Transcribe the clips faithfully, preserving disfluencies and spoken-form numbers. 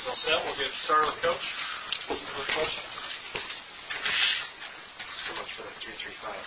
Well set. We'll get started with Coach. First question. So much for the three three five.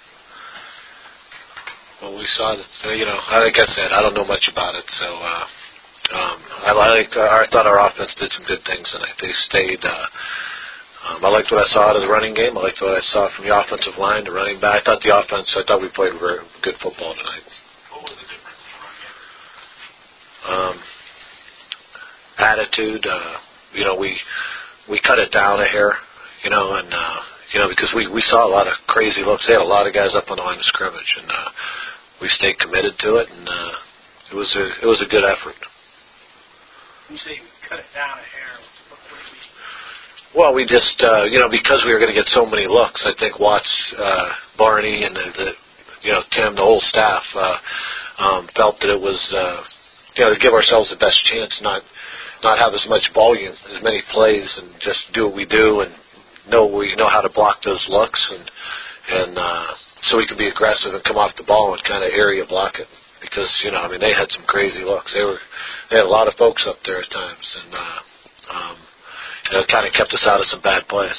Well, we saw that, uh, you know, like I said, I don't know much about it, so uh, um, I like. Uh, I thought our offense did some good things tonight. They stayed. Uh, um, I liked what I saw out of the running game. I liked what I saw from the offensive line, the running back. I thought the offense. I thought we played very good football tonight. What was the difference in the run game? Um, attitude. Uh, you know, we we cut it down a hair. You know, and uh, you know because we we saw a lot of crazy looks. They had a lot of guys up on the line of scrimmage, and uh, we stayed committed to it, and uh, it was a it was a good effort. You say you cut it down a hair. What, what do you mean? Well, we just uh, you know because we were going to get so many looks. I think Watts, uh, Barney, and the, the you know Tim, the whole staff uh, um, felt that it was uh, you know to give ourselves the best chance, not not have as much volume, as many plays, and just do what we do and know we know how to block those looks, and and uh, so we can be aggressive and come off the ball and kind of area block it. Because you know, I mean, they had some crazy looks. They were they had a lot of folks up there at times, and uh, um, you know, it kind of kept us out of some bad plays.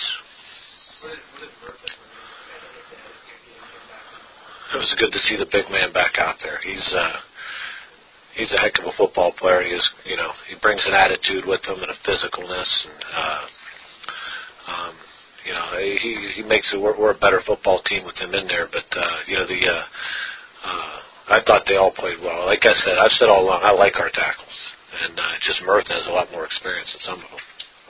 It was good to see the big man back out there. He's uh, he's a heck of a football player. He is, you know, he brings an attitude with him and a physicalness, and uh, um, you know, he he makes it. We're, we're a better football team with him in there. But uh, you know, the uh, uh, I thought they all played well. Like I said, I've said all along, I like our tackles, and uh, just Murtha has a lot more experience than some of them.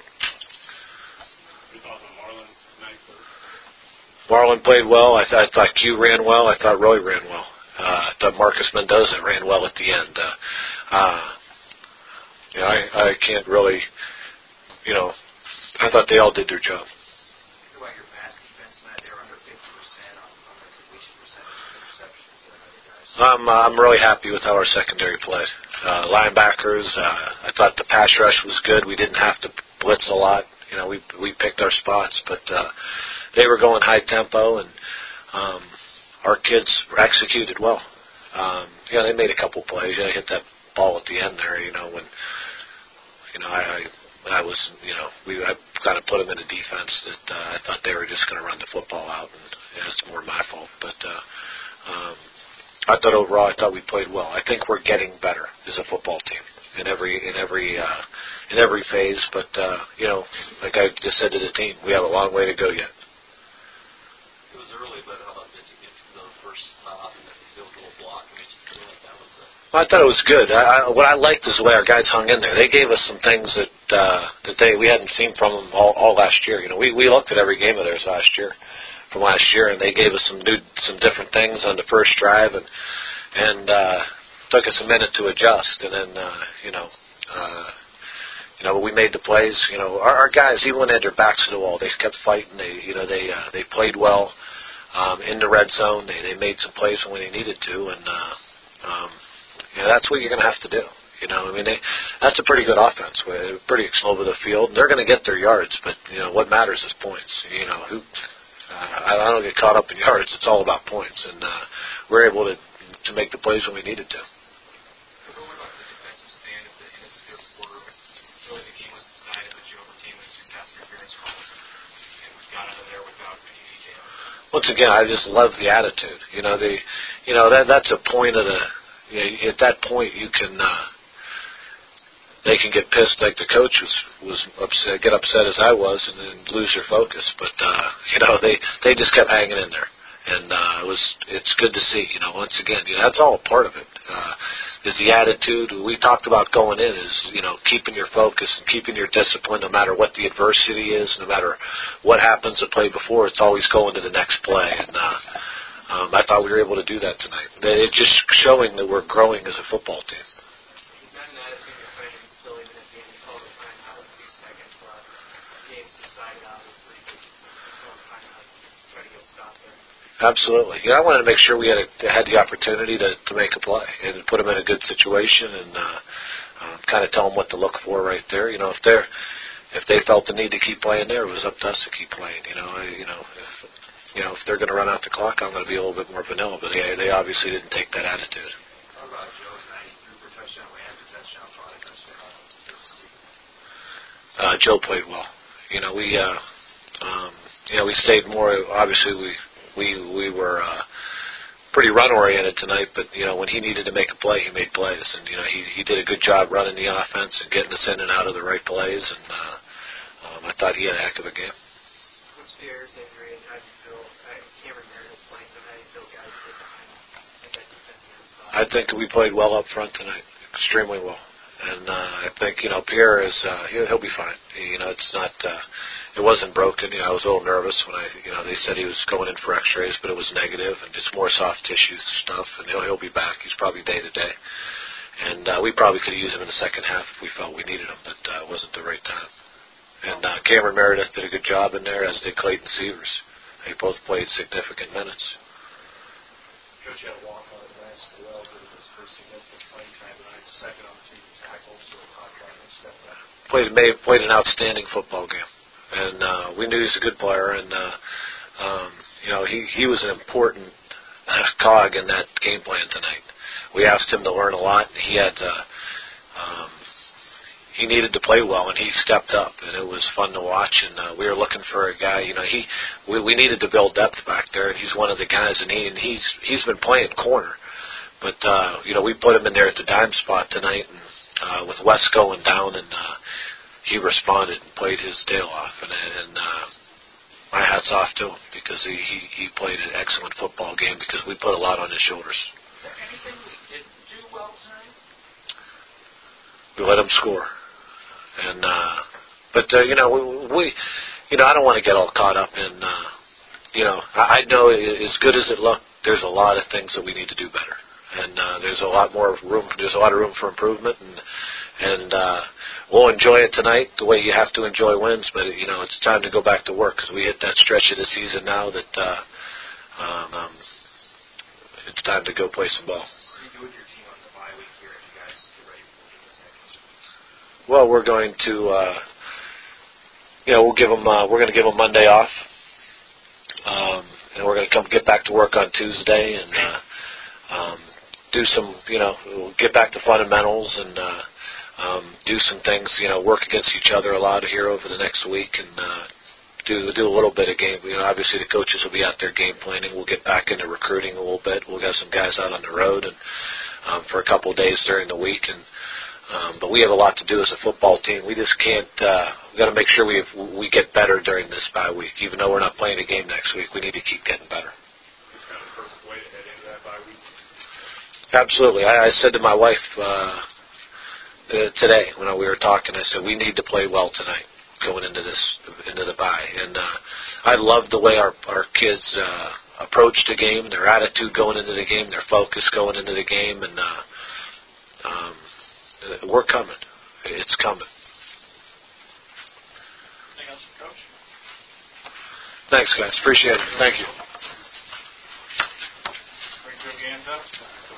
Marlon played well. I, th- I thought Q ran well. I thought Roy ran well. Uh, I thought Marcus Mendoza ran well at the end. Uh, uh, you know, I, I can't really, you know, I thought they all did their job. What about your pass defense tonight? They were under fifty percent on, on the completion percentage of interceptions and other guys. I'm, uh, I'm really happy with how our secondary played. Uh, linebackers, uh, I thought the pass rush was good. We didn't have to blitz a lot. You know, we we picked our spots, but uh, they were going high tempo, and um, our kids executed well. Um, yeah, they made a couple plays. Yeah, I hit that ball at the end there. You know, when you know I I, I was you know we I kind of put them in a defense that uh, I thought they were just going to run the football out, and yeah, it's more my fault. But uh, um, I thought overall, I thought we played well. I think we're getting better as a football team in every in every uh, in every phase. But uh, you know, like I just said to the team, we have a long way to go yet. It was early, but how about did you get to the first stop and the field goal block? I mean, you feel like that was a... Well, I thought it was good. I, I, what I liked is the way our guys hung in there. They gave us some things that uh, that they we hadn't seen from them all, all last year. You know, we we looked at every game of theirs last year, from last year, and they gave us some new some different things on the first drive, and and uh, took us a minute to adjust, and then uh, you know. Uh, You know, we made the plays. You know, our, our guys, even when they had their backs to the wall, they kept fighting. They, you know, they uh, they played well um, in the red zone. They they made some plays when they needed to, and uh, um, you know, that's what you're going to have to do. You know, I mean, they, that's a pretty good offense. They're pretty all over the field. They're going to get their yards, but you know, what matters is points. You know, who uh, I don't get caught up in yards. It's all about points, and uh, we're able to to make the plays when we needed to. Once again, I just love the attitude. You know, the, you know that that's a point of the. You know, at that point, you can. Uh, they can get pissed, like the coach was was upset, get upset as I was, and then lose their focus. But uh, you know, they they just kept hanging in there, and uh, it was it's good to see. You know, once again, you know, that's all a part of it. Uh, is the attitude we talked about going in is, you know, keeping your focus and keeping your discipline no matter what the adversity is, no matter what happens to play before, it's always going to the next play. And uh, um, I thought we were able to do that tonight. It's just showing that we're growing as a football team. He's not an attitude you're fighting still even at the end. You called a timeout with two seconds left. The game's decided, obviously, but you called a timeout to try to get a stop there. Absolutely. You know, I wanted to make sure we had a, had the opportunity to, to make a play and put them in a good situation and uh, uh, kind of tell them what to look for right there. You know, if they're if they felt the need to keep playing there, it was up to us to keep playing. You know, I, you know, if you know if they're going to run out the clock, I'm going to be a little bit more vanilla. But they they obviously didn't take that attitude. How about Joe tonight? He threw for touchdown, ran for touchdown, caught a touchdown. uh, Joe played well. You know, we uh, um, you know we stayed more. Obviously, we we we were uh, pretty run oriented tonight. But you know, when he needed to make a play, he made plays, and you know he he did a good job running the offense and getting us in and out of the right plays. And uh, um, I thought he had a heck of a game. What's Pierre's injury, and how do you feel? I Cameron Meredith playing, so how do you feel guys get behind at that defensive end spot? I think we played well up front tonight, extremely well. And uh, I think, you know, Pierre is, uh, he'll, he'll be fine. You know, it's not, uh, it wasn't broken. You know, I was a little nervous when I, you know, they said he was going in for x-rays, but it was negative, and it's more soft tissue stuff, and he'll, he'll be back. He's probably day to day. And uh, we probably could have used him in the second half if we felt we needed him, but uh, it wasn't the right time. And uh, Cameron Meredith did a good job in there, as did Clayton Severs. They both played significant minutes. Coach had a walk on it last well, but it was first significant playing time tonight, second on two tackles, so contract stepped up. Played made, played an outstanding football game, and uh, we knew he was a good player. And uh, um, you know, he he was an important cog in that game plan tonight. We asked him to learn a lot. He had uh, um, he needed to play well, and he stepped up, and it was fun to watch. And uh, we were looking for a guy. You know, he we, we needed to build depth back there, and he's one of the guys. And he and he's he's been playing corner, but uh, you know, we put him in there at the dime spot tonight, and uh, with Wes going down, and uh, he responded and played his tail off. And, and uh, my hat's off to him, because he, he he played an excellent football game, because we put a lot on his shoulders. Is there anything we didn't do well tonight? We let him score. And uh, but uh, you know we, we you know I don't want to get all caught up in uh, you know I, I know as good as it looked, there's a lot of things that we need to do better, and uh, there's a lot more room. There's a lot of room for improvement, and and uh, we'll enjoy it tonight the way you have to enjoy wins. But you know it's time to go back to work, because we hit that stretch of the season now that uh, um, um, it's time to go play some ball. What do you do with your team on the bye week here if you guys get ready for the second? Well, we're going to, uh, you know, we'll give them. Uh, we're going to give them Monday off, um, and we're going to come get back to work on Tuesday and uh, um, do some, you know, we'll get back to fundamentals and uh, um, do some things. You know, work against each other a lot here over the next week, and uh, do do a little bit of game. You know, obviously the coaches will be out there game planning. We'll get back into recruiting a little bit. We'll have some guys out on the road and um, for a couple of days during the week and. Um, but we have a lot to do as a football team. We just can't. Uh, we got to make sure we have, we get better during this bye week. Even though we're not playing a game next week, we need to keep getting better. It's kind of the perfect way to head into that bye week. Absolutely. I, I said to my wife uh, uh, today when we were talking, I said we need to play well tonight going into this into the bye. And uh, I love the way our our kids uh, approach the game, their attitude going into the game, their focus going into the game, and. Uh, um, We're coming. It's coming. Anything else, Coach? Thanks, guys. Appreciate it. Thank you. Bring Joe Gans up.